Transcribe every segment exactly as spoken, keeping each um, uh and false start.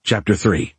Chapter three.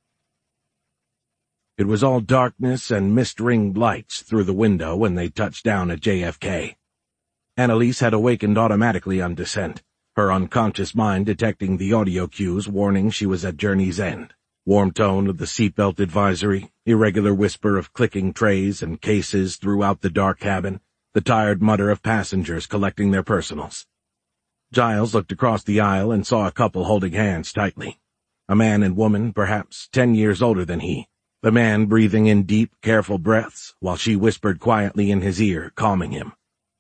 It was all darkness and mist-ringed lights through the window when they touched down at J F K. Annalise had awakened automatically on descent, her unconscious mind detecting the audio cues warning she was at journey's end. Warm tone of the seatbelt advisory, irregular whisper of clicking trays and cases throughout the dark cabin, the tired mutter of passengers collecting their personals. Giles looked across the aisle and saw a couple holding hands tightly. A man and woman, perhaps ten years older than he, the man breathing in deep, careful breaths while she whispered quietly in his ear, calming him.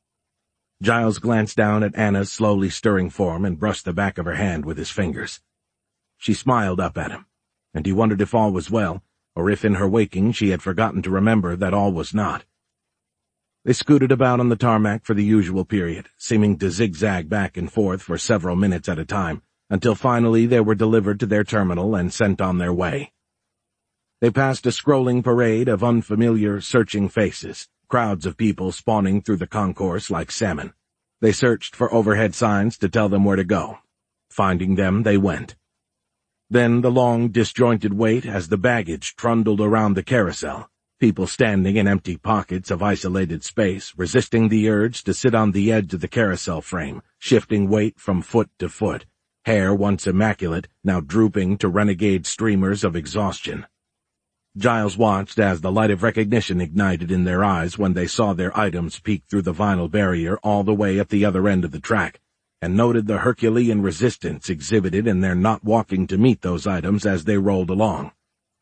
Giles glanced down at Anna's slowly stirring form and brushed the back of her hand with his fingers. She smiled up at him, and he wondered if all was well, or if in her waking she had forgotten to remember that all was not. They scooted about on the tarmac for the usual period, seeming to zigzag back and forth for several minutes at a time, until finally they were delivered to their terminal and sent on their way. They passed a scrolling parade of unfamiliar, searching faces, crowds of people spawning through the concourse like salmon. They searched for overhead signs to tell them where to go. Finding them, they went. Then the long, disjointed wait as the baggage trundled around the carousel, people standing in empty pockets of isolated space, resisting the urge to sit on the edge of the carousel frame, shifting weight from foot to foot, hair once immaculate, now drooping to renegade streamers of exhaustion. Giles watched as the light of recognition ignited in their eyes when they saw their items peek through the vinyl barrier all the way at the other end of the track, and noted the Herculean resistance exhibited in their not walking to meet those items as they rolled along.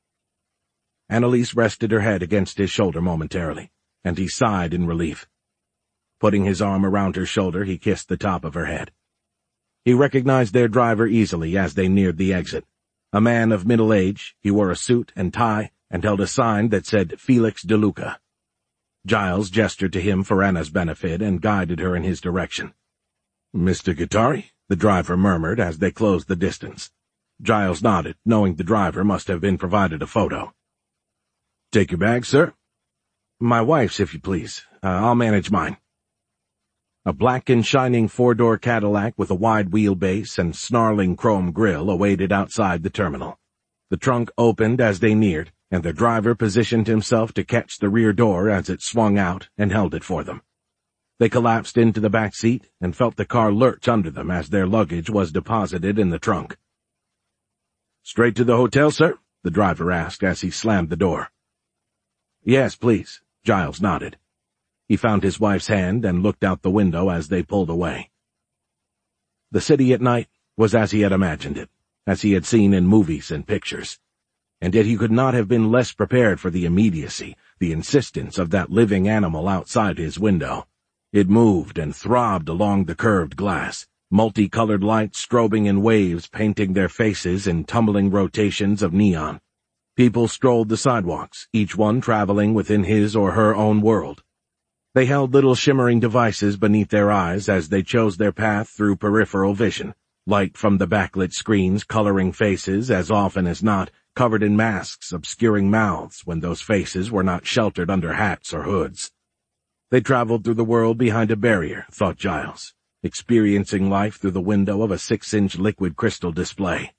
Annalise rested her head against his shoulder momentarily, and he sighed in relief. Putting his arm around her shoulder, he kissed the top of her head. He recognized their driver easily as they neared the exit. A man of middle age, he wore a suit and tie and held a sign that said Felix DeLuca. Giles gestured to him for Anna's benefit and guided her in his direction. "Mister Guattari?" the driver murmured as they closed the distance. Giles nodded, knowing the driver must have been provided a photo. "Take your bag, sir?" "My wife's, if you please. Uh, I'll manage mine." A black and shining four-door Cadillac with a wide wheelbase and snarling chrome grille awaited outside the terminal. The trunk opened as they neared, and their driver positioned himself to catch the rear door as it swung out and held it for them. They collapsed into the back seat and felt the car lurch under them as their luggage was deposited in the trunk. "Straight to the hotel, sir?" the driver asked as he slammed the door. "Yes, please," Giles nodded. He found his wife's hand and looked out the window as they pulled away. The city at night was as he had imagined it, as he had seen in movies and pictures. And yet he could not have been less prepared for the immediacy, the insistence of that living animal outside his window. It moved and throbbed along the curved glass, multicolored lights strobing in waves painting their faces in tumbling rotations of neon. People strolled the sidewalks, each one traveling within his or her own world. They held little shimmering devices beneath their eyes as they chose their path through peripheral vision, light from the backlit screens coloring faces as often as not, covered in masks obscuring mouths when those faces were not sheltered under hats or hoods. They traveled through the world behind a barrier, thought Giles, experiencing life through the window of a six-inch liquid crystal display.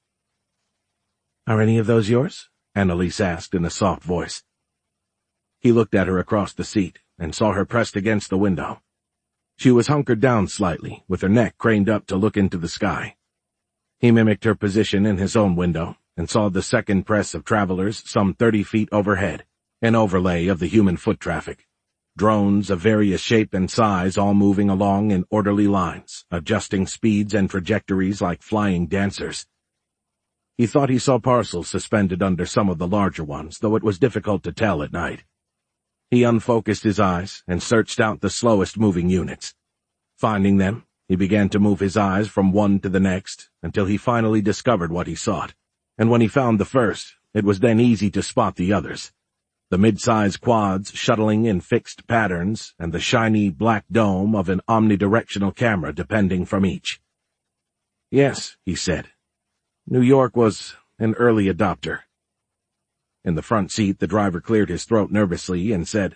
"Are any of those yours?" Annalise asked in a soft voice. He looked at her across the seat and saw her pressed against the window. She was hunkered down slightly, with her neck craned up to look into the sky. He mimicked her position in his own window and saw the second press of travelers some thirty feet overhead, an overlay of the human foot traffic. Drones of various shape and size all moving along in orderly lines, adjusting speeds and trajectories like flying dancers. He thought he saw parcels suspended under some of the larger ones, though it was difficult to tell at night. He unfocused his eyes and searched out the slowest-moving units. Finding them, he began to move his eyes from one to the next until he finally discovered what he sought, and when he found the first, it was then easy to spot the others. The mid-size quads shuttling in fixed patterns and the shiny black dome of an omnidirectional camera depending from each. "Yes," he said. "New York was an early adopter." In the front seat, the driver cleared his throat nervously and said,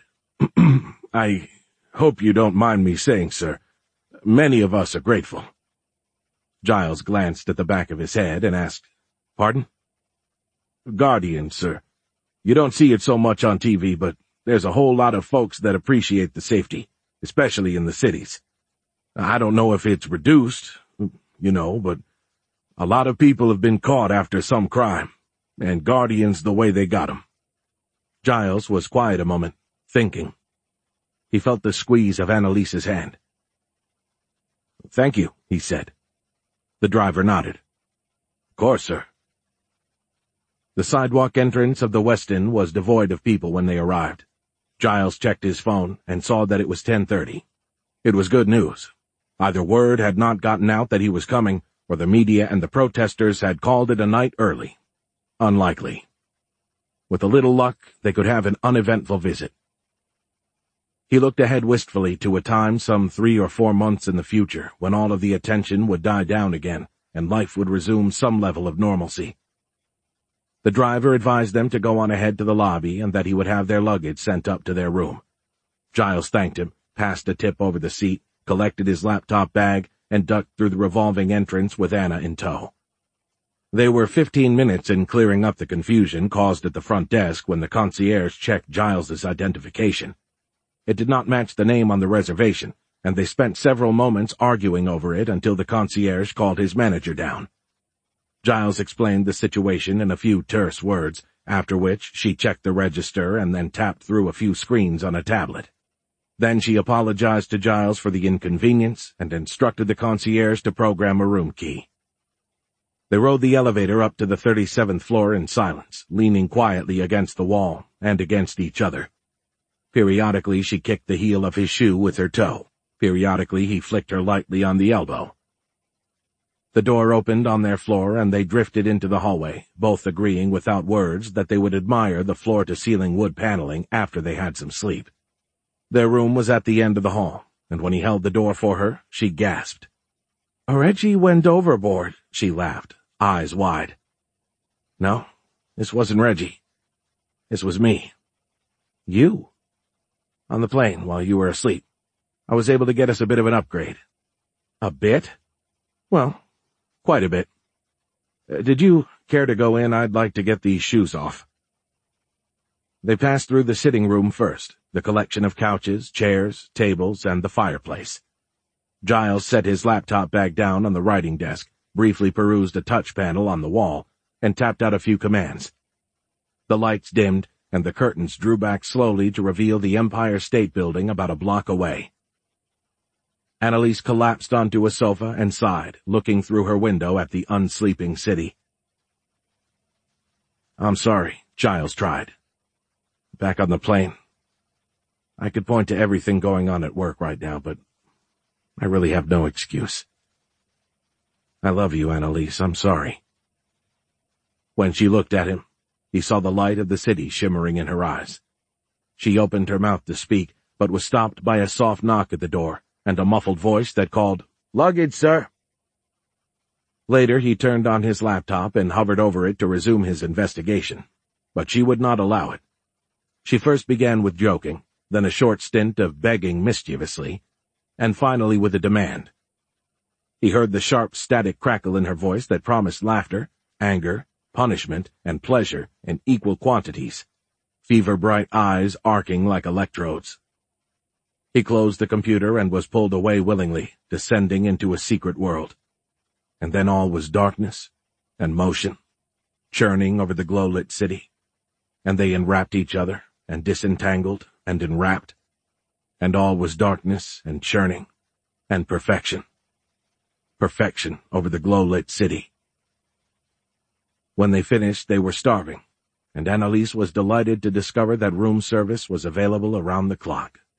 "I hope you don't mind me saying, sir, many of us are grateful." Giles glanced at the back of his head and asked, "Pardon?" Guardians, sir. You don't see it so much on T V, but there's a whole lot of folks that appreciate the safety, especially in the cities. I don't know if it's reduced, you know, but a lot of people have been caught after some crime, and Guardians the way they got 'em." Giles was quiet a moment, thinking. He felt the squeeze of Annalise's hand. "Thank you," he said. The driver nodded. "Of course, sir." The sidewalk entrance of the Westin was devoid of people when they arrived. Giles checked his phone and saw that it was ten thirty. It was good news. Either word had not gotten out that he was coming, or the media and the protesters had called it a night early. Unlikely. With a little luck, they could have an uneventful visit. He looked ahead wistfully to a time some three or four months in the future when all of the attention would die down again and life would resume some level of normalcy. The driver advised them to go on ahead to the lobby and that he would have their luggage sent up to their room. Giles thanked him, passed a tip over the seat, collected his laptop bag, and ducked through the revolving entrance with Anna in tow. They were fifteen minutes in clearing up the confusion caused at the front desk when the concierge checked Giles's identification. It did not match the name on the reservation, and they spent several moments arguing over it until the concierge called his manager down. Giles explained the situation in a few terse words, after which she checked the register and then tapped through a few screens on a tablet. Then she apologized to Giles for the inconvenience and instructed the concierge to program a room key. They rode the elevator up to the thirty-seventh floor in silence, leaning quietly against the wall and against each other. Periodically she kicked the heel of his shoe with her toe. Periodically he flicked her lightly on the elbow. The door opened on their floor and they drifted into the hallway, both agreeing without words that they would admire the floor-to-ceiling wood paneling after they had some sleep. Their room was at the end of the hall, and when he held the door for her, she gasped. "Reggie went overboard," she laughed, eyes wide. "No, this wasn't Reggie. This was me. You. On the plane while you were asleep. I was able to get us a bit of an upgrade." "A bit?" "Well, quite a bit. Uh, did you care to go in? I'd like to get these shoes off." They passed through the sitting room first, the collection of couches, chairs, tables, and the fireplace. Giles set his laptop bag down on the writing desk, briefly perused a touch panel on the wall, and tapped out a few commands. The lights dimmed, and the curtains drew back slowly to reveal the Empire State Building about a block away. Annalise collapsed onto a sofa and sighed, looking through her window at the unsleeping city. "I'm sorry," Giles tried. "Back on the plane. I could point to everything going on at work right now, but I really have no excuse. I love you, Annalise. I'm sorry." When she looked at him, he saw the light of the city shimmering in her eyes. She opened her mouth to speak, but was stopped by a soft knock at the door and a muffled voice that called, "Luggage, sir." Later he turned on his laptop and hovered over it to resume his investigation, but she would not allow it. She first began with joking, then a short stint of begging mischievously, and finally with a demand. He heard the sharp static crackle in her voice that promised laughter, anger, punishment, and pleasure in equal quantities, fever-bright eyes arcing like electrodes. He closed the computer and was pulled away willingly, descending into a secret world. And then all was darkness and motion, churning over the glow-lit city, and they enwrapped each other, and disentangled and enwrapped, and all was darkness and churning, and perfection. Perfection over the glow-lit city. When they finished, they were starving, and Annalise was delighted to discover that room service was available around the clock.